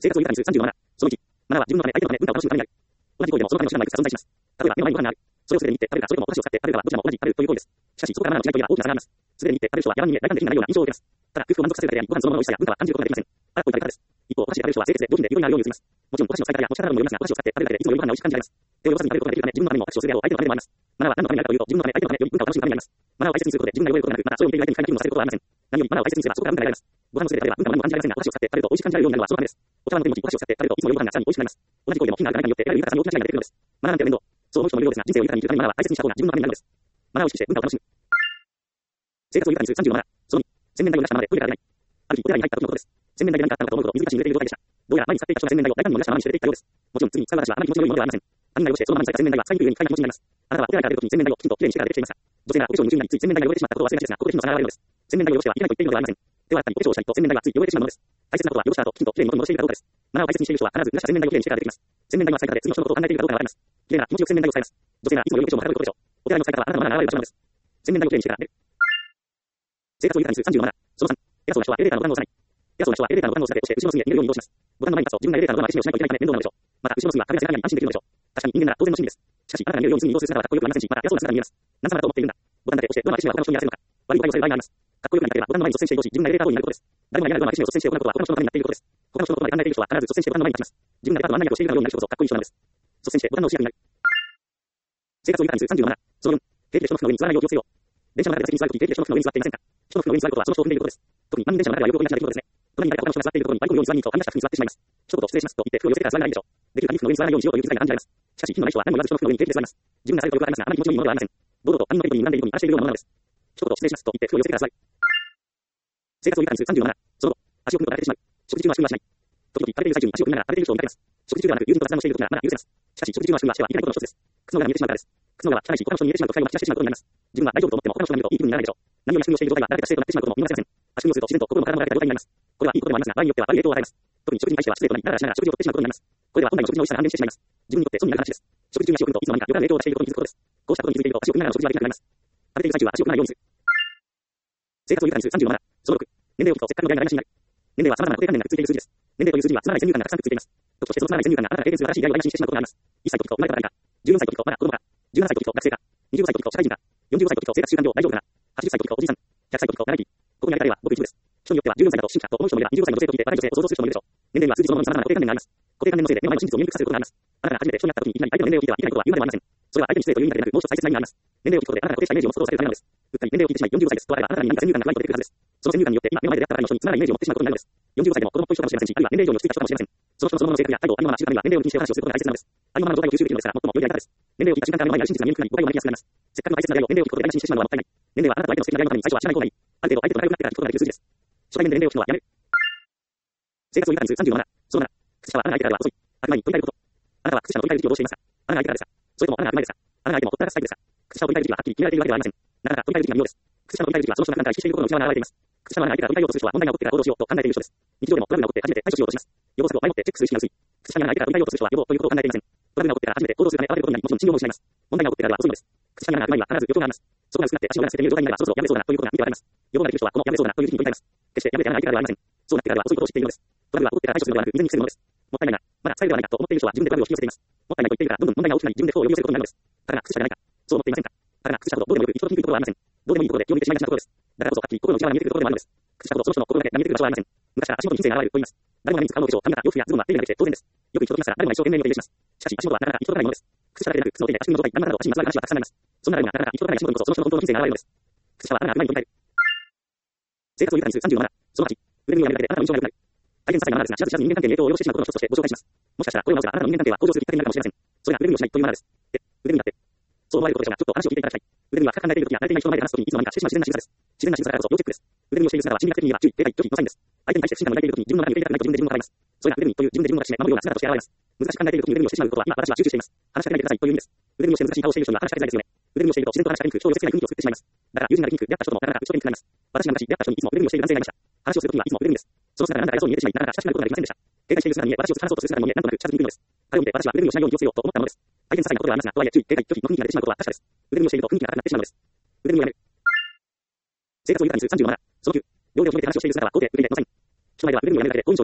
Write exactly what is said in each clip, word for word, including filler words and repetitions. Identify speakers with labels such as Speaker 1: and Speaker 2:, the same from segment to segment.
Speaker 1: 生活を豊かにするさんじゅうのマナー。そのいち、マナーは自分のため、相手のため、文化を楽しむためにある。同じ行為でもそのための手段がいくつか存在します。例えば、目の前にご飯がある。それをすでに見て、食べるか、それともお箸を使って食べるかはどちらも同じ、食べるという行為です。しかし、そこからマナーの違いといえば大きな差があります。すでに見て、食べる人は野蛮人へ大胆的になるような印象を受けます。ただ、空腹を満足させるだけであり、ご飯そのものの美味しさや文化は感じることができません。あっといただけです。一方、お箸で食べる人は清潔で上品で色々になるように映ります。もちろん、お箸の使い方や持ち方などもよりますが、お箸を使って食べるだけでいつもよりご飯が美味しく感じられます。手を汚さずに食べることができるため、自分のためにもお箸をするであろう相手のためでもあります。マナーは何のためにあるかというと、自分のため、相手のため、より文化を楽しむためにあります。マナーを大切にすることで自分が汚れることなく、またそれを見ている相手に快楽にもさせることはありません。何よりマナーを大切にすればそこから文化が得られます。ご飯のすべてでは文化は何も感じられませんが、お箸を使って食べると美味しく感じられるようになるのはそのためです。お茶碗の手に持ち、お箸を使って食べるといつもよりご飯がさらに美味しくなります。同じ行為でも品があるか何かによって得られる豊かさに大きな違いが出てくるのです。マナーなんて面倒。そう思う人もいるようですが、人生を豊かに生きるためにマナーは大切にした方が自分のためになるのです。マナーを意識して文化を楽しむ。生活を豊かにするさんじゅうのマナー。そのに、洗面台を流したままでトイレが出ない。ある日、お寺に入った時のことです。洗面台で何かあったのかと思うほど水が浸透している状態でした。どうやら前に使っていた人が洗面台を大胆に流したままにして出てきたようです。もちろん次に使う私はあまり気持ちの良いものではありません。網が汚してそのままに使った洗面台は使いにくい上に不快な気持ちになります。あなたはお寺から出る時に洗面台をきちんときれいにしてから出てきていますか。女性がお化粧に夢中になりつい洗面台が汚れてしまったことを忘れがちですが、ここで火の差が現れるのです。洗面台を汚してはいけないと言っているのではありません。手を洗ったりお化粧をしたりと洗面台はつい汚れてしまうものです。大切なことは汚した後きちんときれいに元に戻しているかどうかです。マナーを大切にしている人は必ず濡らした洗面台をきれいにしてから出てきます。洗面台の使い方で次の人のことを考えているかどうかがわかります。きれいな気持ちよく洗面台を使います。女性がいつもよりお化粧もはかどることでしょう。お寺の使い方はあなたのマナーが現れる場所なのです。洗面台をきれいにしてから出る。生活を豊かにするさんじゅうのマナー。そのさん、偉そうな人はエレベーターのボタンを押さない。偉そうな人はエレベーターのボタンを押すだけ押して後ろの隅へ逃げるように移動します。ボタンの前に立つと自分がエレベーターのドアまで閉めをしないといけないため面倒なのでしょう。また後ろの隅は壁が狭いように安心できるのでしょう。確かに人間なら当然の心理です。しかしあなたが見えるように隅に移動する姿はかっこよくありませんし、また偉そうな姿に見えます。なぜならと思っているんだ。ボタンだけ押してドアまで閉めは他の人にやらせるのか。悪い誤解をされる場合があります。かっこよくなりたければボタンの前に率先して移動し自分がエレベーターになることです。誰もが嫌なドアまで閉めを率先して行うことは他の人のためになっていることです。他の人のことまで考えている人は必ず率先してボタンの前に立ちます。自分がエレベーターの案内役をしているかのようになる人こそかっこいい人なのです。率先してボタンの押し役になる。生活を豊かにするさんじゅうのマナー。そのよん、平気で人の服の上に座らないよう気をつけよう。電車の中で座席に座るとき、平気で人の服の上に座っていませんか。人の服の上に座ることはその人を踏んでいることです。特に満員電車の中ではよく動きなしできることですね。隣に誰か他の人が座っているところにバイクのように座りに行くとはみ出した服に座ってしまいます。一言失礼しますと言って服を寄せてから座らないでしょう。できる限り服の上に座らないようにしようという気遣いが感じられます。しかし、品のない人は何も言わず人の服の上に平気で座ります。自分がされるとよくありますが、あまり気持ちのいいものではありません。堂々と他人のペットに睨んでいるように荒らしているようなものなのです。一言失礼しますと言って服を寄せてから座る。生活を豊かにするさんじゅうのマナー。その後、足を踏むことが慣れてしまう。食事中は足踏みはしない。時々食べている最中に足を踏みながら食べている人を見かけます。食事中ではなく友人と雑談をしているときならまだ許せます。しかし食事中の足踏みはしてはいけないことの一つです。靴の裏が見えてしまうからです。靴の裏は汚いし他の人に見えてしまうと最後は口出してしまうことになります。自分は大丈夫と思っても他の人が見るといい気分にならないでしょう。何より足踏みをしている状態が誰かが生徒になってしまうことも見逃せません。足踏みをすると自然と心も体も慣れた状態になります。これはいいことでもありますが、場合によっては悪い影響を与えます。特に食事に対しては失礼となり、だらだらしながら食事をとってしまうことになります。これは本来の食事の美味しさが半減してしまいます。自分にとって損になる話です。食事中に足を踏むといつの間にか余計な影響を出していることに気づくことです。こうしたことに気づいていると足を踏みながらの食事はできなくなります。食べている最中は足を踏まないようにする。生活を豊かにするさんじゅうのマナー。そのろく、年齢を聞くとせっかくの出会いが台無しになる。年齢は様々な固定観念がくっついている数字です。年齢という数字にはつまらない先入観がたくさんくっついています。時としてそのつまらない先入観があなたが経験する新しい出会いを台無しにしてしまうことがあります。いっさいの時と生まれたばかりか。じゅうよんさいの時とまだ子供か。じゅうななさいの時と学生か。にじゅうごさいの時と社会人か。よんじゅうごさいの時と生活習慣病大丈夫かな。はちじゅっさいの時とおじいさん。ひゃくさいの時と長生き。ここにある方はごく一部です。人によってはじゅうよんさいだと新規かと思う人もいればにじゅうごさいの女性と聞いて若い女性を想像する人もいるでしょう。年齢には数字そのものに様々な固定観念があります。固定観念のせいで目の前の真実を見にくくさせることがあります。あなたが初めて人に会った時にいきなり相手の年齢を聞いてはいけないことは言うまでもありません。それは相手に失礼という意味だけでなく、もう一つ大切な意味があります。年齢を聞くことであなたが固定したイメージを持つことをされるためなのです。うっかり年齢を聞いてしまいよんじゅうごさいですとあればあなたに何か先入観がないと出てくるはずです。その先入観によって今目の前で出会ったばかりの人につまらないイメージを持ってしまうことになるのです。よんじゅうごさいでも子供っぽい人かもしれませんし、あるいは年齢以上に落ち着いた人かもしれません。その人のそのものの性格や態度をありのまま知るためには年齢を気にしてお話をすることが大切なのです。ありのままの状態を吸収できるのですから最も良いやり方です。年齢を聞いた瞬間から目の前にある真実が見えにくくなり誤解を招きやすくなります。せっかくの大切な出会いを年齢を聞くことで台無しにしてしまうのはもったいない。年齢はあなたと相手の素敵な出会いのために最初は知らない方がいい。ある程度相手と仲良くなってから聞くことができる数字です。初対面で年齢を聞くのはやめる。生活を豊かにするさんじゅうのマナー。そのなな、靴下はあなたが相手からは遅い。あくまで取り替えること。あなたは靴下の取り替える時期をどうしていますか。あなたが相手からですか。それともあなたが当たり前ですか。あなたが相手もほったらかすタイプですか。靴下を取り替える時期ははっきり決められているわけではありません。なかなか取り替える時期が妙です。靴下の取り替える時期はその人が普段から意識していることの内側に現れています。靴下の穴が相手から取り替えようとする人は問題が起こってから行動しようと考えている人です。日常でもトラブルが起こって初めて対処しようとします。予防策を前もってチェックする意識が薄い。靴下の穴が相手から取り替えようとする人は予防ということを考えていません。トラブルが起こってから初めて行動するため慌てることになり、もちろん信用も失います。問題が起こってからは遅いのです。靴下の穴が開く前には必ず予兆があります。そこが薄くなって足を慣らせている状態になればそろそろやめそうだなということが見てわかります。予防ができる人はこのやめそうだなという時期に取り替えます。決してやめて穴が開いてからではありません。そうなってからは遅いことを知っているのです。トラブルは起こってから対処するのではなく未然に防ぐのです。もったいないな、まだ使えるではないかと思っている人は自分でトラブルを引き寄せています。もったいないと言っているからどんどん問題が大きくなり自分で不幸を呼び寄せることになるのです。ただが靴下じゃないか。そう思っていませんか。ただが靴下ほどどうでもよく一度聞いていることはありません。どうでもいいところで気を抜いてしまいがちなことです。だからこそはっきり心の内側が見えてくるところでもあるのです。靴下ほどその人の心だけが見えてくる場所はありません。昔から足元に人生が現れると言います。誰もが目に使うのでしょう。髪型、洋服やズボンは手になってきて当然です。よく行き届きますから誰もが一生懸命にお手入れします。しかし足元はなかなか行き届かないものです。靴下だけでなく靴の手で足首の状態、何など足にまつわる話はたくさんあります。そんな誰もがなかなか行き届かない足元にこそその人の本当の人生が現れるのです。靴下は穴が開く前に取り替える。生活を豊かにするさんじゅうのマナー。そのはち、腕組みをやめるだけであなたの印象が良くなる。大変些細なマナーですが、知らず知らず人間関係に影響を及ぼしてしまうことの一つとしてご紹介します。もしかしたらこれを直せばあなたの人間関係は向上するきっかけになるかもしれません。それが腕組みをしないというマナーです。で、腕組みだって。そう思われることでしょうが、ちょっと話を聞いていただきたい。腕組みは深く考えているときや慣れていない人の前で話すときにいつの間にかしてしまう自然な仕草です。自然な仕草だからこそ要チェックです。腕組みをしている姿は心理学的に言えば注意、警戒、拒否のサインです。相手に対して不信感を抱いているときに自分の中に受け入れたくないと自分で自分を疑います。それが腕組みという自分で自分を抱きしめ守るような姿として現れます。難しく考えているときに腕組みをしてしまうことは今私は集中しています。話しかけないでくださいという意味です。腕組みをして難しい顔をしている人には話しかけづらいですよね。腕組みをしていると自然と話しかけにくく、人を寄せつけない雰囲気を作ってしまいます。だから友人ができにくく、出会った人ともなかなか打ち解けにくくなります。私が昔出会った人にいつも腕組みをしている男性がいました。話をするときにはいつも腕組みです。その姿がなんだか偉そうに見えてしまい、なかなか親しくなることができませんでした。警戒している姿に見え、私を話そうとする姿にも見え、なんとなく近づきにくいのです。彼を見て私は腕組みをしないように気をつけようと思ったのです。相手に些細なことではありますが、とはいえ注意、警戒、拒否の雰囲気が出てしまうことは確かです。腕組みをしていると雰囲気が硬くなってしまうのです。腕組みをやめる。生活を豊かにするさんじゅうのマナー。そのきゅう、両手を広げて話をしている姿は高低、腕でのサイン。人前では腕組みをやめるだけで好印象になります。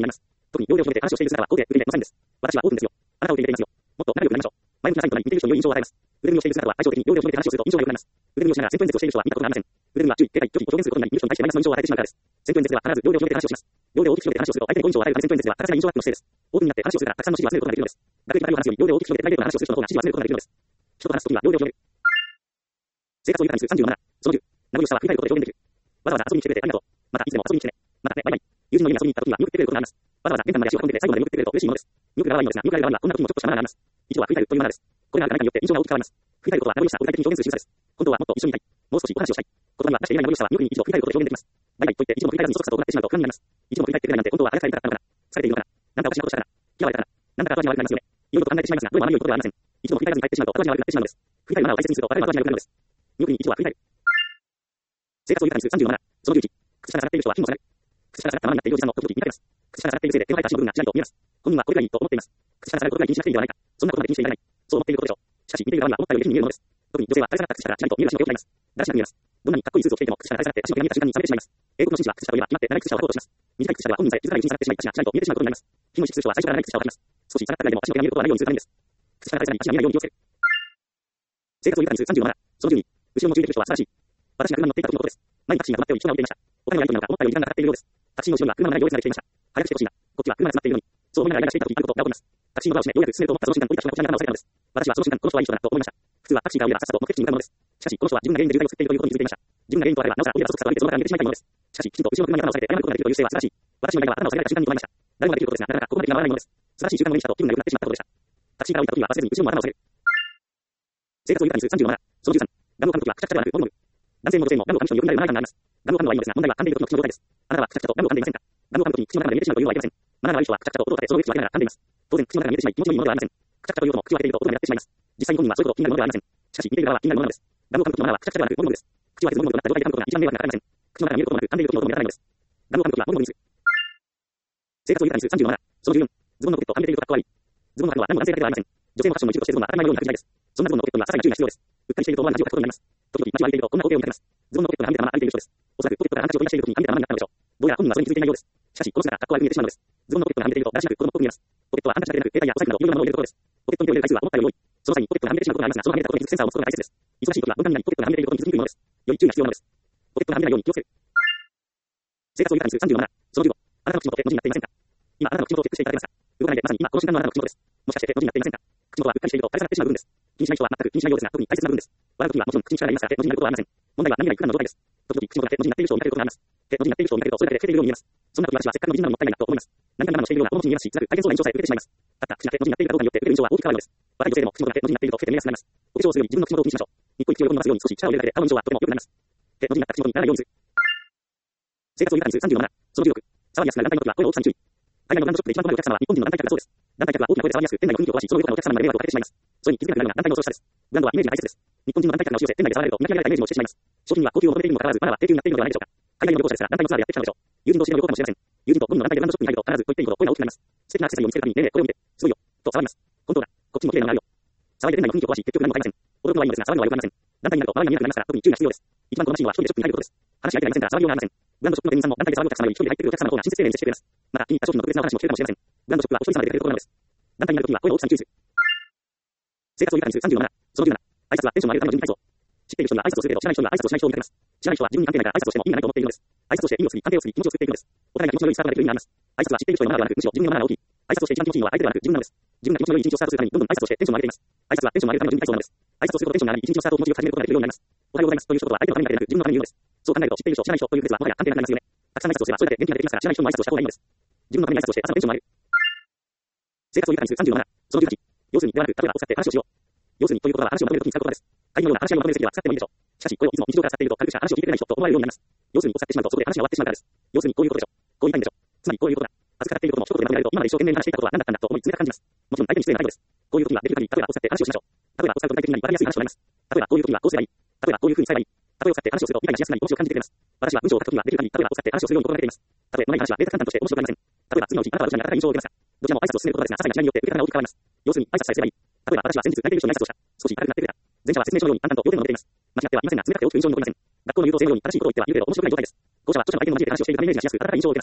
Speaker 1: 特に要領を決めて話をしている姿は到底受け入れませんです。私はオープンですよ。あなたを受け入れていますよ。もっと仲良くなりましょう。前向きなサインとなり、似ている人に良い印象を与えます。腕組みをしている姿は対照的に要領を決めて話をすると印象が良くなります。腕組みをしながらセント演説をしている人は見たことがありません。腕組みは注意、警戒、拒否を表現することになり、見る人に対してマイナスの印象を与えてしまうからです。セント演説では必ず要領を決めて話をします。要領を大きく広げて話をすると相手に好印象を与えるためセント演説では正しい印象アップの姿勢です。オープンになって話をするからたくさんの支持を集めることができるのです。学歴がある話より要領を大きく広げてプライベートな話をする人の方が支持を集めることができるのです。人と話すときは要領を広げる。生活を豊かにするさんじゅうなな。そのじゅう。名残惜しさは振り返ることで表現できる。わざわざ遊びに来てくれてありがとう。またいつでも遊びに来てね。またね、バイバイ。友人の家に遊びに行ったときは見送ってくれることがあります。わざわざ玄関まで足を運んで最後まで見送ってくれると嬉しいものです。見送る側はいいのですが、見送られる側にはこんな時にもちょっとしたマナーがあります。一度は振り返るというマナーです。これがあるか何かによって印象が大きく変わります。振り返ることは名残惜しさを具体的に表現する仕草です。今度はもっと一緒にいたい。もう少しお話をしたい。言葉には出していない名残惜さは見送りに一度振り返ることで表現できます。バイバイと言って一度も振り返らずにそそくさと行ってしまうと不安になります。一度も振り返ってくれないなんて本当はあやされたかったのかな。疲れているのかな。なんかおかしなことしたかな。嫌われたかな。なんだか後味が悪くなりますよね。いろいろと考えてしまいますが、どれもあまり良いことではありません。一度も振り返らずに帰ってしまうと後味が悪くなってしまうのです。振り返るマナーを大切にすると我々は後味が良くなるのです。見送りに一度は振り返る。生活を豊かにするさんじゅうなな。そのじゅういち。口から下がっている人は金を下がる。口から下がったままになっているおじさんの時々見かけます。口から下がっているせいで手の入った足の部分がちらりと見えます。本人はこれがいいと思っています。口から下がることが気にしなくていいのではないか。そんなことまで気にしていられない。そう思っていることでしょう。しかし見ている側には思ったより下に見えるものです。特に女性は垂れ下がった口からちらりと見える足の毛を嫌います。だらしなく見えます。どんなにかっこいいスーツを着ていても口から垂れ下がって足の毛が見えた瞬間に冷めてしまいます。英国の紳士は靴下といえば決まって長い靴下を履こうとします。短い靴下では本人さえ気づかないうちに下がってしまい足がちらりと見えてしまうことになります。非の意識する人は最初から長い靴下を履きます。少し下がったぐらいでも足の毛が見えることはないようにするためです。口から垂れ下がり足が見えないように気をつける。生活を豊かにするさんじゅうなな。そのじゅうに。後ろの中でいる人は素晴らしい。私が車に乗っていた時のことです。前にタクシーが止まっており人が降りていました。お金がいいというのか思ったより時間がかかっているようです。タクシーの後ろには車のない行列ができていました。早くしてほしいな。こっちは車が詰まっているのに。そう思いながらイライラしていた時あることが起こります。タクシーのドアを閉めようやく進めると思ったその瞬間降りた人がこちらに頭を下げたのです。私はその瞬間この人はいい人だなと思いました。普通はタクシーが降りたらさっさと目的地に向かうものです。しかしこの人は自分が原因で渋滞を作っているということに気づいていました。自分が原因とあればなおさら降りたそくさと歩いてその場から逃げてしまいたいものです。しかしきちんと後ろの車に頭を下げて謝ることができるという姿勢は素晴らしい。私の場合は頭を下げられた瞬間に止まりました。誰もができることですが、なかなかここまで気が回らないものです。素晴らしい習慣が目にしたと気分が良くなってしまったことでした。タクシーから降りた時には忘れずに後ろも頭を下げる。生活を豊かにするさんじゅうなな。そのじゅうさん。ガムを噛む時はくちゃくちゃではなくゴムゴム。男性も女性もガムを噛む人によくなるマナーがあります。ガムを噛むのはいいのですが、問題は噛んでいる時の口の状態です。あなたはくちゃくちゃとガムを噛んでいませんか。ガムを噛む時に口の中が見えてしまうというのはいけません。マナーが悪い人はくちゃくちゃと音を立てその上口を上げながら噛んでいます。当然口の中が見えてしまい気持ちのいいものではありません。くちゃくちゃという音も口を開けていると音が目立ってしまいます。実際に本人はそういうことを気になるものではありません。しかし見ている側は気になるものなのです。ガムを噛む時のマナーはくちゃくちゃではなくゴムゴムです。口を開けずゴムゴムとなった状態で噛むことが一番迷惑がかかりません。口の中が見えることもなく噛んでいる時の音も目立たないのです。ガムを噛む時はゴムゴムにする。生活を豊かにするさんじゅうなな。そのじゅうよん。ズボンのポケットをはみ出ているとかっこ悪い。ズボンの中は何も男性だけではありません。女性もファッションの一部としてズボンが当たり前のように履く時代です。そんなズボンのポケットには些細な注意が必要です。うっかりしていると思わぬ恥をかくことになります。時々街を歩いているとこんな光景を見かけます。ズボンのポケットがはみ出たまま歩いている人です。おそらくポケットがハンカチを取り出している時にはみ出たままになったのでしょう。どうやら本人はそれに気づいていないようです。しかしこの姿がかっこ悪く見えてしまうのです。ズボンのポケットがはみ出ているとだらしなく子供っぽく見えます。ポケットはハンカチだけでなく携帯やお財布などいろいろなものを入れるところです。ポケットに手を入れる回数は思ったより多い。その際にポケットがはみ出てしまうことがありますが、そのはみ出たことに気づくセンサーを持つことが大切です。忙しい時はボタンになりポケットがはみ出ていることに気づきにくいものです。より注意が必要なのです。ポケットがはみ出ないように気をつける。生活を豊かにするさんじゅうなな。そのじゅうご。あなたの口元って文字になっていませんか。今あなたの口元をチェックしていただけますか。動かないでまさに今この瞬間のあなたの口元です。もしかして文字になっていませんか。口元はうっかりしていると垂れ下がってしまう部分です。気にしない人は全く気にしないようですが、特に大切な部分です。笑う時はもちろん口に力が入りますが、手文字になることはありません。問題は涙がいくらの状態です。時々口元だけ文字になっている人を見かけることがあります。手文字になっている人を見かけるとそれだけで老けているように見えます。そんな時私はせっかくの字なのにもったいないなと思います。何か我慢をしているような面持ちに見えますし、辛く大変そうな印象さえ受けてしまいます。たった口が手文字になっているかどうかによって受ける印象は大きく変わるのです。若い女性でも口元が手文字になっていると老けて見えやすくなります。お化粧をするより自分の口元を気にしましょう。日光息を横に伸ばすように少し力を入れるだけで顔の印象はとても良くなります。手文字になった口元にならないようにする。生活を豊かにするさんじゅうなな。そのじゅうろく。騒ぎやすくなる団体の時は声の大きさに注意。海外のブランドショップで一番困るお客様は日本人の団体客だそうです。団体客は大きな声で騒ぎやすく、店内の雰囲気を壊し、その横のお客様にまで迷惑をかけてしまいます。それに気づかなくなるのが団体の恐ろしさです。ブランドはイメージが大切です。日本人の団体客が押し寄せ、店内で騒がれると見かけられたイメージもしてしまいます。商品には高級を求めているにもかかわらず、マナーは低級になっているのではないでしょうか。海外の旅行者ですら団体のツアーでやってきたのでしょう。友人同士での旅行かもしれません。友人とゴミの団体でブランドショップに入ると必ずと言っていいほど声が大きくなります。素敵なアクセサリーを見つけるために、ねえねえこれを見て、すごいよ、と騒ぎます。本当だ、こっちも綺麗なのがあるよ。騒いで店内の雰囲気を壊し、結局何も買いません。驚くのはいいのですが、騒ぐのは良くありません。団体になると周りが見えなくなりますから、特に注意が必要です。一番好ましいのは一人でショップに入ることです。話し相手がいませんから騒ぎようがありません。ブランドショップの店員さんも団体で騒ぐお客様より一人で入ってくるお客様の方が親切丁寧に接してくれます。また気に入った商品の特別なお話もしてくれるかもしれません。ブランドショップはお一人様で出かけるところなのです。団体になるときには声の大きさに注意する。生活を豊かにするさんじゅうなな。そのじゅうなな。挨拶はテンションを上げるための準備体操。知っている人には挨拶をするけど、知らない人には挨拶をしない人を見かけます。知らない人は自分に関係ないから挨拶をしても意味がないと思っているのです。挨拶をして意味を継ぎ、関係を継ぎ、気持ちを作っていくのです。お互いが気持ちの良いスタートができる意味があります。挨拶は知っている人のマナーではなく、むしろ自分のマナーが大きい。挨拶をして一番気持ちいいのは相手ではなく自分なのです。自分が気持ちの良い一日をスタートするために、どんどん挨拶をしてテンションを上げています。挨拶はテンションを上げるための準備体操なのです。挨拶をするとテンションが上がり、一日のスタートを気持ちよく始めることができるようになります。おはようございますという一言は相手のためにだけでなく自分のために言うのです。そう考えると知っている人、知らない人という区別はもはや関係なくなりますよね。たくさん挨拶をすればそれだけ元気ができますから、知らない人も挨拶をした方がいいのです。自分のために挨拶をして朝のテンションを上げる。生活を豊かにするさんじゅうなな。そのじゅうはち。要するにではなく、例えばを使って話をしよう。要するにということは話をまとめるときに使う言葉です。会議のような話し合いをまとめるときでは使ってもいいでしょう。しかし、これをいつも日常から使っていると、軽くした話を聞いてくれない人と思われるようになります。要するに、こう使ってしまうと、そこで話が終わってしまうからです。要するに、こういうことでしょ。こう言いたいんでしょ。つまり、こういうことだ。預かっていることも一言でまとめられると、今まで一生懸命に話していたことは何だったんだと思い、冷たく感じます。もちろん、相手に失礼な態度です。こういう時には、できる限り、例えばを使って話をしましょう。例えばを使うと具体的にわかりやすい話をなります。例えば、こういう時にはこうすればいい。例えば、こういう風に使えばいい。例えを使って話をすると、理解がしやすくなり、面白く感じてくれます。私は文章を書くときは、できる限り、例えばを使って話をするように心がけています。例えば、のない話は、データ簡単として面白くなりません。例えば、次のうち、あなたはどちらに新たな印象を受けますか。どちらも挨拶を進めることですが、些細な違いによって受け方が大きく変わります。要するに、挨拶さえすればいい。例えば、私は先日泣いている人に挨拶をした。少し明るくなってくれた。前者は説明書のように淡々と要点を述べています。間違ってはいませんが、冷たくて大きく印象に残りません。学校の優等生のように正しいことを言っては幽霊で面白くない状態です。後者は著者の相手の交えて話をしているためイメージがしやすく、温かい印象を受けます。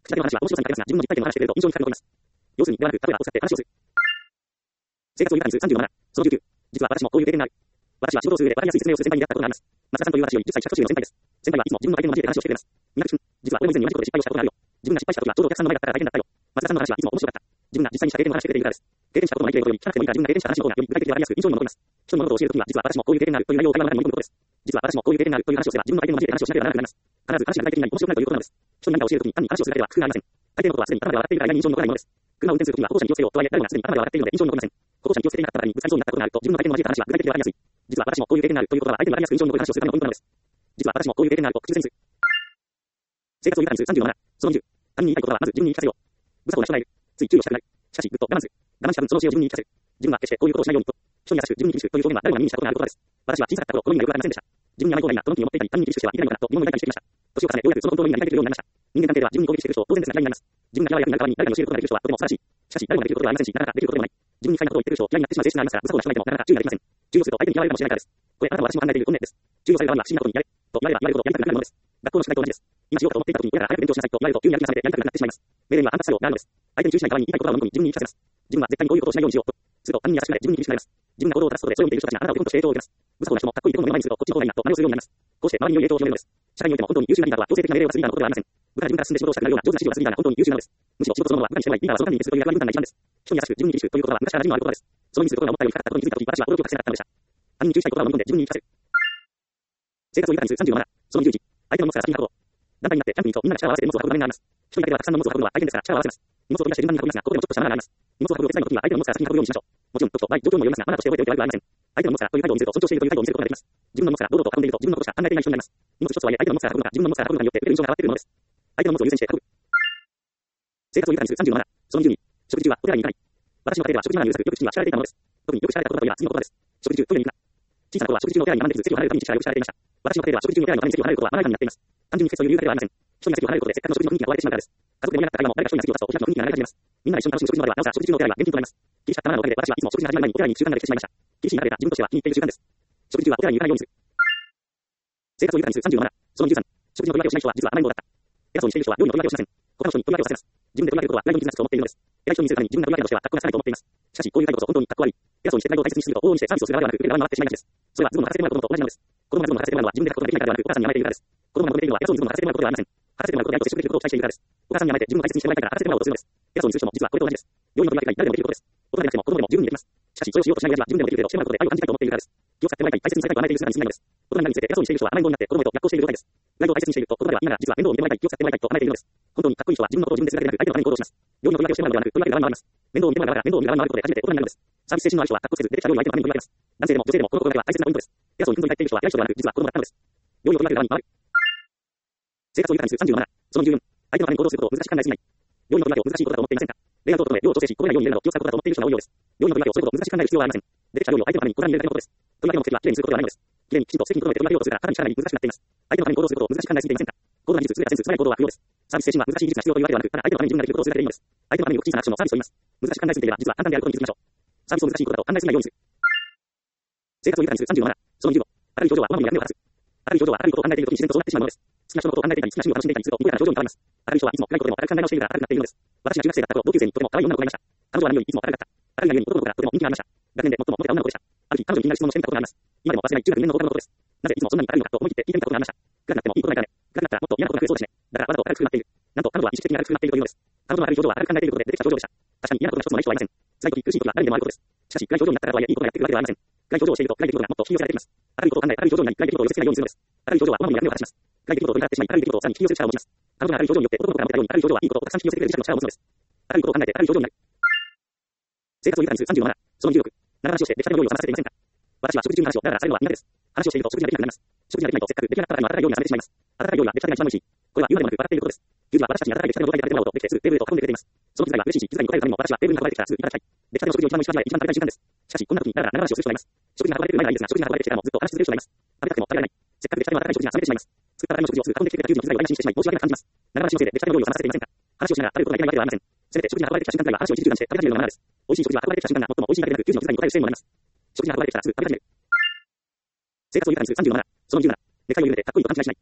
Speaker 1: 口だけの話は面白さに欠けますが、自分の実体験を話してくれると印象に深く残ります。要するに、ではなく、例えばを使って話をする。生活を豊かにするさんじゅうなな。そのじゅうきゅう。実は私もこういう経験がある。私は仕事をする上で分かりやすい説明をする先輩に出会ったことがあります。松田さんという私よりじゅっさい下途中の先輩です。先輩はいつも自分の体験を交えて話をしてくれます。三宅君、実は俺も以前に同じことで失敗をしたことがあるよ。自分が失敗した時はちょうどお客さんの前だったから大変だったよ。松田さんの話はいつも面白かった。自分が実際にした経験を話してくれているからです。経験したことのない経験より聞かなくてもいいから自分が経験した話の方がより具体的で分かりやすく印象に残ります。人に物事を教えるときは実は私もこういう経験があるという内容を会話の中に盛り込むことです。実は私もこういう経験があるという話をすれば自分の体験を交えて話をしなければならなくなります。必ず話が具体的になり面白くなるということなのです。人に何か教えるときに単に話をするだけでは工夫がありません。大抵のことはすでに頭で笑っている間に印象に残らないものです。車を運転するときには歩行者に気をつけようとはいえ誰もがすでに頭で笑っているので印象に残りません。歩行者に気をつけていなかった場合にぶつかりそうになったことがあると自分の体験を交えた話は具体的で分かりやすい。実は私もこういう経験があるということは相手に分かりやすく印象に残る話をするためのポイントなのです。実は私もこういう経験があると口癖にする。生活を豊かにするさんじゅうなな。そのにじゅう。他人に言いたいことはまず自分に言い聞かせよう。無作法な人がいる。つい注意をしたくなる。しかし、ぐっと我慢する。我慢した分その知恵を自分に言い聞かせる。自分は決してこういうことをしないようにと。人に優しく自分に厳しくという表現は誰もが耳にしたことがある言葉です。私は小さかった頃この意味がよくわかりませんでした。自分に甘い方がいいなとの気に思っていたり、他人に厳しくしてはいけないのかなと疑問を抱いたりしてきました。年を重ね、ようやくその本当になりたいというようになりました。人間関係では自分に攻撃してくる人を当然ですが嫌いになります。自分が嫌い役になる側に誰かに教えることができる人はとても素晴らしい。しかし、誰もができることではありませんし、なかなかできることでもない。自分に不快なことを言ってくる人を嫌いになってしまう性質がありますから、無作法な人がいてもなかなか注意ができません。注意をすると相手に嫌われるかもしれないからです。これ、あなたも私も考えている本音です。注意をされる側には不思議なことにやれ。と言われれば言われるほどやりたくなくなるものです。学校の宿題と同じです。今しようと思っていた時に親が早く勉強しなさいと言われると急にやる気が冷めてやりたくなくなってしまいます。命令には反発作用があるのです。相手に注意しない側に言いたいことは飲み込み自分に言い聞かせます。自分は絶対にこういうことをしないようにしようと。すると他人に優しくなれ自分に厳しくなります。自分が行動を正すことでそれを見ている人たちがあなたを見本として影響を受けます。無作法な人もかっこいいところの目の前にするとこっちの方がいいなと真似をするようになります。こうして周りに良い影響を広めるのです。社会においても本当に優秀なリーダーは強制的な命令を出すリーダーのことではありません。部下が自分から進んで仕事をしたくなるような上手な指示を出すリーダーが本当に優秀なのです。むしろ仕事そのものは部下にしてはいリーダーはそのためにするという役割分担が一番です。人に優しく自分に厳しくということは昔から馴染みのある言葉です。その意味することが思ったより深かったことに気づいた時私は驚きを隠せなかったのでした。他人に注意したいことは飲み込んで自分に言い聞かせる。生活を豊かにするさんじゅうなな。そのにじゅういち。相手の荷物から先に運ぼう。団体になってキャンプに行くとみんなで力を合わせて荷物を運ぶ場面があります。一人だけではたくさんの荷物を運ぶのは大変ですから力を合わせます。荷物を取り出して順番に運びますが、ここでもちょっとしたマナーがあります。荷物を運ぶお手伝いの時には相手の荷物から先に運ぶようにしましょう。もちろん時と場合、状況にもよりますが、マナーとして覚えておいて悪くはありません。相手の荷物からという態度を見せると尊重しているという態度を見せることができます。自分の荷物から堂々と運んでいると自分のことしか考えていない人になります。荷物一つとはいえ相手の荷物から運ぶのか自分の荷物から運ぶのかによって受ける印象が変わってくるものです。相手の荷物を優先して運ぶ。生活を豊かにするさんじゅうなな。そのにじゅうに。食事中はお手洗いに行かない。私の家庭では食事マナーにうるさくよく口には叱られていたものです。特によく叱られたことだといえば次の言葉です。食事中トイレに行くな。小さな頃は食事中のお手洗いに学んで席を離れるために父からよく叱られていました。私の家庭では食事中のお手洗いのために席を離れることはマナー違反になっています。単純に季節という理由だけではありません。人に席を離れることでせっかくの食事の雰囲気が壊れてしまうからです。家族で盛り上がった会話も誰か一人が席を立つとお開きの雰囲気が流れ始めます。みんなで一緒に楽しむ食事の場ではなおさら食事中のお手洗いは厳禁となります。厳しかったマナーのおかげで私はいつも食事が始まる前にお手洗いに行く習慣ができてしまいました。厳しい中で自分としては気に入っている習慣です。食事中はお手洗いに行かないようにする。生活を豊かにするさんじゅうなな。そのにじゅうさん。食事の取り分けをしない人は実は甘いものだった。偉そうにしている人は料理の取り分けをしません。他の人に取り分けをさせます。自分で取り分けることはプライドに傷つくと思っているのです。偉い人に見せるために自分が取り分けとしては格好がつかないと思っています。しかしこういう態度こそ本当に格好悪い。偉そうにしてプライドを大切にしすぎると往々にしてサービスをする側ではなく受ける側に回ってしまいがちです。それはズボンを履かせてもらうことと同じなのです。子供がズボンを履かせてもらうのは自分で履くことができないからではなくお母さんに甘えているからです。子供が求めているのは偉そうにズボンを履かせてもらうことではありません。履かせてもらうことで相手と接触できることを期待しているからです。お母さんに甘えて自分を大切にしてもらいたいから履かせてもらおうとするのです。偉そうにする人も実はこれと同じです。料理の取り分けが誰でもできることです。大人でなくても子供でも十分にできます。しかしそれをしようとしない親父は自分でもできるけどしてもらうことで愛を感じたいと思っているからです。気を使ってもらいたい、大切にされたいと甘えている姿に過ぎないのです。大人になりにつれて偉そうにしている人は甘えん坊になって子供へと逆行している状態です。プライドを大切にしていると言葉では言いながら実は面倒を見てもらいたい、気を使ってもらいたいと甘えているのです。本当にかっこいい人は自分のことを自分でするだけでなく相手のために行動します。料理の取り分けをしてもらうのではなく取り分ける側に回ります。面倒を見てもらいながら面倒を見る側に回ることで初めて大人になるのです。サービス精神のある人はかっこつけず出てきた料理を相手のために取り分けます。男性でも女性でもこの心がけは大切なポイントです。偉そうにふんぞり返っている人は偉い人ではなく実は子供だったのです。料理を取り分ける側に回る。生活を豊かにするさんじゅうなな。そのにじゅうよん。相手のために行動することを難しく考えすぎない。料理の取り分けを難しいことだと思っていませんか。レイアウトを整え、量を調整し、こぼれないように入れるなど気を使うことだと思っている人が多いようです。料理の取り分けをそういうことを難しく考える必要はありません。出てきた料理を相手のために小皿に入れるだけのことです。取り分けの目的はきれいにすることではないのです。きれいにきちんと席に整えて取り分けようとするから肩に力が入り難しくなっています。相手のために行動することを難しく考えすぎていませんか。高度な技術、優れたセンス、素早い行動は不要です。サービス精神は難しい技術が必要というわけではなく、ただ相手のために自分ができることをするだけでいいのです。相手のためにごく小さなアクションのサービスを言います。難しく考えすぎていれば実は簡単であることに気づきましょう。サービスを難しいことだと考えすぎないようにする。生活を豊かにするさんじゅうなな。そのにじゅうご。明るい表情はおまみに役目を果たす。明るい表情は明るいことを考えているときに自然とそうなってしまうものです。好きな人のことを考えていたり、好きな趣味を楽しんでいたりするとにこやかな表情に変わります。明るい人はいつも暗いことでも明るく考え直しているから明るくなっているのです。私が中学生だった頃、同級生にとても可愛い女の子がいました。彼女は何よりいつも明るかった。明るいがゆえに男の子からとても人気がありました。学年で最もモテた女の子でした。ある日、彼女に気になる質問をしてみたことがあります。今でも忘れない中学にねんの放課後のことです。なぜいつもそんなに明るいのかと思い切って聞いてみたことがありました。暗くなってもいいことないからね。暗くなったらもっと嫌なことが増えそうですね。だからわざと明るくなっている。なんと彼女は意識的に明るくなっているというのです。彼女の明るい表情は明るく考えていることで出てきた表情でした。確かに嫌なことが一つもない人はいません。辛い時、苦しい時は誰にでもあることです。しかし、暗い表情になったからとはいえいいことがやってくるわけではありません。暗い表情をしていると暗い出来事がもっと引き寄せられています。明るいことを考え、明るい表情になり、暗い出来事を寄せつけないようにするのです。明るい表情はおまみに役目を果たします。暗い出来事を取り立ってしまい、明るい出来事をさらに引き寄せる力を持ちます。彼女の明るい表情によって男の子が持ってたように明るい表情はいいことをたくさん引き寄せてくれる力の力を持つのです。明るいことを考えて明るい表情になる。生活を豊かにするさんじゅうなな。そのにじゅうろく。長話をして出来たての料理を冷まさせていませんか。私は食事中の話をだらだらされるのは苦手です。話をしていると食事ができなくなります。食事ができないとせっかく出来上がったばかりの温かい料理が冷めてしまいます。温かい料理は出来たてが一番美味しい。これは言うまでもなく笑っていることです。牛は私たちに温かい出来たての状態で食べてもらおうとできてすぐテーブルへと運んでくれています。その機材は嬉しいし、機材に応えるためにも私はテーブルに運ばれてきたらすぐいただきたい。出来たての食事を一番美味しく味わえ一番食べたい瞬間です。しかし、こんな時にだらだら長話をする人がいます。食事が運ばれてくる前はいいですが、食事が運ばれてきてからもずっと話し続ける人がいます。食べたくても食べられない。せっかく出来たての温かい食事が冷めてしまいます。作ったばかりの食事をすぐ運んできてくれた牛の機材を台無しにしてしまい申し訳なく感じます。長話のせいで出来たての料理を冷まさせていませんか。話をしながら食べることがいけないわけではありません。せめて食事が運ばれてきた瞬間くらいは話を一時中断して食べ始めるのがマナーです。美味しい食事は運ばれてきた瞬間が最も美味しいだけでなく牛の機材に応えるせいにもなります。食事が運ばれてきたらすぐ食べ始める。生活を豊かにするさんじゅうなな。そのにじゅうなな。でかいを入れてかっこいいと勘違いしない。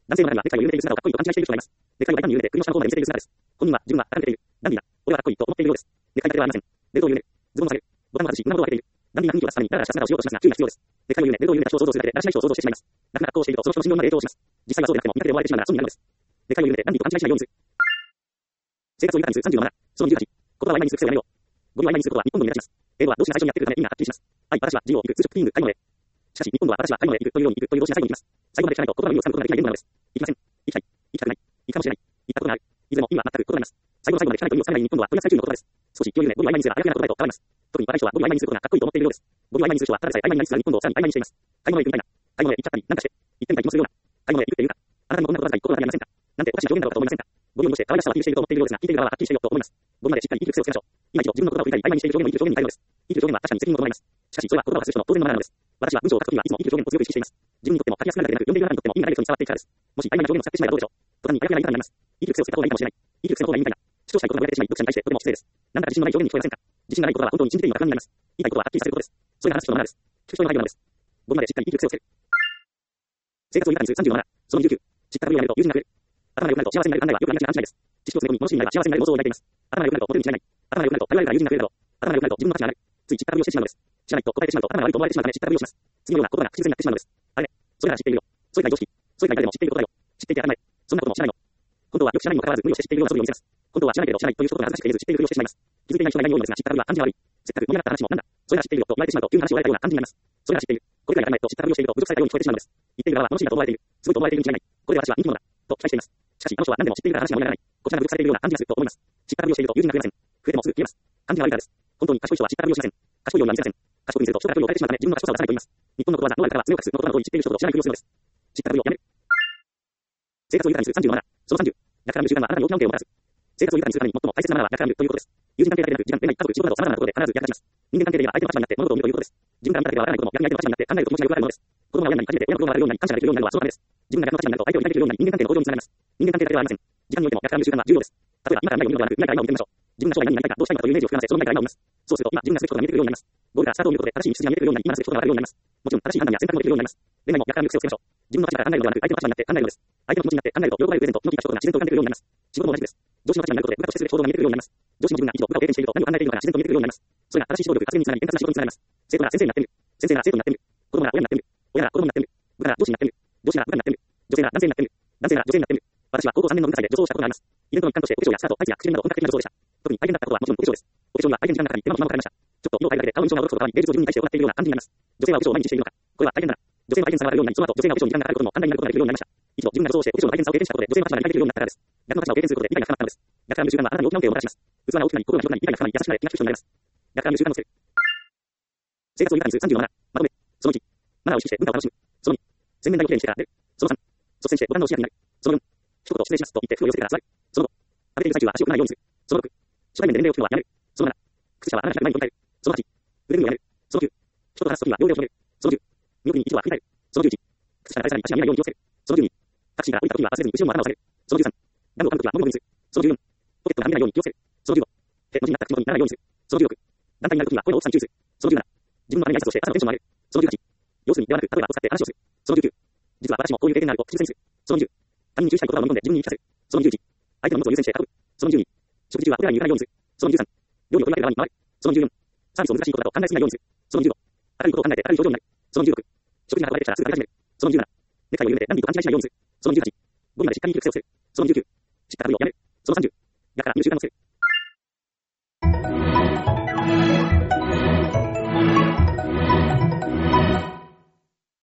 Speaker 1: 男性の中には、ネクタイを緩めている姿をかっこいいと勘違いしている人がいます。ネクタイを大胆に緩めて、首の下の方まで見せている姿です。本人は、自分は、あかんている。ダンディーだ。俺はかっこいいと思っているようです。ネクタイだけではありません。ベルトを緩める。ズボンを下げる。ボタンを外し、胸元を開けている。ダンディーな雰囲気を出すために、ダラダラした姿をしようとしますが、注意が必要です。ネクタイを緩め、ベルトを緩めた人を想像するだけで、だらしない人を想像してしまいます。楽な格好をしていると、その人の信用にまで影響します。実際はそうでなくても、見た目で思われてしまうなら損になるのです。ネクタイを緩めて、ダンディーと勘違いしないようにする。生活を豊かにするさんじゅうのなな。そのにじゅうはち。言葉を曖昧にする癖をやめよう。語尾を曖昧にすることは日本語に目立ちます。英語は動詞が最初にやってくるため意味がはっきりします。はい、私はジオ行く、通職、ピング、買い物へ。しかし、日本語は私は買い物へ行くというように行くという動詞が最後に行きます。最後まで聞かないと言葉の意味をつかむことができない言語なのです。行きません。行きたい。行きたくない。行くかもしれない。行ったことがある。いずれも意味は全く異なります。最後の最後まで聞かないと意味をつかめない日本語は翻訳最中の言葉です。少し気を緩め、語尾を曖昧にすればあやふやな言葉へと変わります。特に若い人は語尾を曖昧にすることがかっこいいと思っているようです。語尾を曖昧にする人はただでさえ曖昧になりつつある日本語をさらに曖昧にしています。買い物へ行くみたいな。買い物へ行っちゃったり、なんかして。行ってみたりもするような。買い物へ行くっていうか。あなたにもこんなことわずかに心当たりありませんか？なんておかしな表現だろうかと思いませんか？語尾を濁して可愛らしさをアピールしていると思っているようですが、聞いている側ははっきりしているよと思います。語尾までしっかり言い切る癖をつけましょう。今一度自分の言葉を振り返り、曖昧にしている表現を言い切る表現に変えるのです。言い切る表現は確かに責任を伴います。しかし、それは言葉を発する人の当然のマナーなのです。私は文章を書くときはいつも言い切る表現を強く意識しています。自分にとっても書きやすくなるだけでなく、読んでいる側にとっても意味がダイレクトに伝わっていくからです。もし曖昧な表現を使ってしまえばどうでしょう。途端にあやふやな言い方になります。言い切る癖をつけた方がいいかもしれない。言い切る癖の方がいいみたいな。主張したいことが言われてしまい、読者に対してとても失礼です。なんだか自信のない表現に聞こえませんか？自信がないことは本当に信じているのが不安になります。言いたいことははっきりさせることです。それが話す人のマナーです。聞く人の配慮なのです。語尾までしっかり言い切る癖をつける。生活を豊かにするさんじゅうのなな。そのにじゅうきゅう。知ったかぶりをやめると友人が増える。頭が良くなると幸せになる考えはよくありがちな勘違いです。知識を詰め込み、物心になれば幸せになる妄想を抱いています。頭が良くなるとモテるに違いない。頭が良くなると頼られるから友人が増えるだろう。頭が良くなると自分の価値が上がる。つい知ったかぶりをしてしまうのです。知らないと答えてしまうと頭が悪いと思われてしまうため知ったかぶりをします。次のようなことが口癖になってしまうのです。あれ、それなら知っているよ。それが常識。それが誰でも知っていることだよ。知っていて当たり前。そんなことも知らないの。本当はよく知らないにもかかわらず無理をして知っているような素振りを見せます。本当は知らないけど知らないという一言が恥ずかしくて言えず知っているふりをしてしまいます。気づいていない人がいないようなのですが、知ったかぶりは感じが悪い。せっかく盛り上がった話もなんだ。それなら知っているよと言われてしまうと急に話を言われたような感じになります。それなら知っている。これくらい当たり前と知ったかぶりをしていると侮辱されたように聞こえてしまうのです。言っている側は楽しいだと思われている。すごいと思われているに違いない。これで私は人気者だ。と期待しています。しかし、あの人は何でも知っているから話が盛り上がらない。こちらが侮辱されているような感じがすると思います。知ったかぶりをしていると友人が増えません。増えてもすぐ消えます。感じが悪いからです。本当に賢い人は知ったかぶりをしません。賢いようには見せません。賢く見せると人が距離を変えてしまうため自分の賢さを出さないと言います。日本のことわざ、ノアルからは強くするのことなどを知っている人ほど知らないふりをするのです。知ったかぶりをやめる。生活を豊かにするさんじゅうのなな。そのさんじゅう。逆から見る習慣はあなたに大きな恩恵をもたらす。生活を豊かにするために最も大切なマナーは逆から見るということです。友人関係だけでなく、時間、恋愛、家族、仕事など様々なことで必ず役立ちます。人間関係では相手の立場になって物事を見るということです。自分から見ただけではわからないことも逆に相手の立場になって考えると気持ちがよくなるものです。子供が親になり初めて親のことを学べるようになり感謝ができるようになるのはそのためです。自分が逆の立場になると相手を理解できるようになり人間関係の向上につながります。人間関係だけではありません。時間においても逆から見る習慣は重要です。例えば今から未来を見るのではなく未来から今を見てみましょう。自分が将来何になりたいかどうしたいのかというイメージを膨らませその未来から今を見ます。そうすると今自分がすべきことが見えてくるようになります。ゴールからスタートを見ることで正しい道筋が見えてくるようになり今すべきことがわかるようになります。もちろん正しい判断や選択もできるようになります。恋愛も逆から見る癖をつけましょう。自分の立場から考えるのではなく相手の立場になって考えるのです。相手の気持ちになって考えると喜ばれるプレゼント、気の利いた人が自然と浮かんでくるようになります。仕事も同じです。上司の立場になることで部下としてすべき行動が見えてくるようになります。上司も自分が以上部下を経験していると何を考えているのかが自然と見えてくるようになります。それが正しい指導力、発言につながり円滑な仕事につながります。生徒が先生になってみる。先生が生徒になってみる。子供が親になってみる。親が子供になってみる。部下が上司になってみる。上司が部下になってみる。女性が男性になってみる。男性が女性になってみる。私は高校さんねんの文化祭で女装をしたことがあります。イベントの一環としてお化粧やスカート、タイツや口紅など本格的な女装でした。特に大変だったことはもちろんお化粧です。お化粧には相手の時間の中に手間も暇もかかりました。ちょっと色を変えるだけで顔の印象が驚くことがあり、芸術を自分に対して行っているような感じになります。女性はお化粧を毎日しているのか。これは大変だな。女性の大変さがわかるようになり、その後女性がお化粧に時間がかかることも簡単になることができるようになりました。以上、自分が女装をしてお化粧の大変さを経験したことで女性の立場に理解できるようになったからです。逆の立場を経験することで理解が深まったのです。逆から見る習慣はあなたに大きな恩恵をもたらします。器が大きくなり、心が広くなり、理解が深まり、優しくなれ、気が利く人になります。逆から見る習慣をつける。生活を豊かにするさんじゅうのなな。まとめ。そのいち。マナーを意識して文化を楽しむ。そのに。洗面台をきれいにしてから出る。そのさん。率先してボタンの押し当てになる。そのよん。一言失礼しますと言って服を寄せてから座る。そのご。食べている最中は足を組まないようにする。そのろく。初対面で年齢を聞くのはやめる。そのなな。靴下はあなたが着る前に取り替える。そのはち。腕組みをやめる。そのきゅう。人と話すときは両手を広げる。そのじゅう。見送りに一度は振り返る。そのじゅういち。靴下が返さない足が見えないように気をつける。そのじゅうに。タクシーが降りたときには忘れずに後ろも頭を下げる。そのじゅうさん。暖を噛むときは飲み込みにする。そのじゅうよん。ポケットが見えないように気をつける。そのじゅうご。手の字になった口元にならないようにする。そのじゅうろく。団体になるときには声の大きさに注意する。そのじゅうなな。自分の姉に挨拶をして朝のテンションを上げる。そのじゅうはち。要するにではなく例えばを使って話をする。そのじゅうきゅう。実は私もこういう経験があると口癖にする。そのにじゅう。他人に注意したい言葉を飲み込んで自分に言い聞かせる。そのにじゅういち。相手の物を優先して運ぶ。そのにじゅうに。食事中は俺らに言わないようにする。そのにじゅうさん。料理を取り分ける側に回る。そのにじゅうよん。サービスを難しいことだと考えすぎないようにする。そのにじゅうご。明るいことを考えて明るい表情になる。そのにじゅうろく。食事が運ばれてきたらすぐ食べ始める。そのにじゅうなな。ネクタイを緩めて何人と勘違いしないようにする。そのにじゅうはち。語尾までしっかり言い切る癖をする。そのにじゅうきゅう。知ったかぶりをやめる。そのさんじゅう。逆から見る習慣をつける。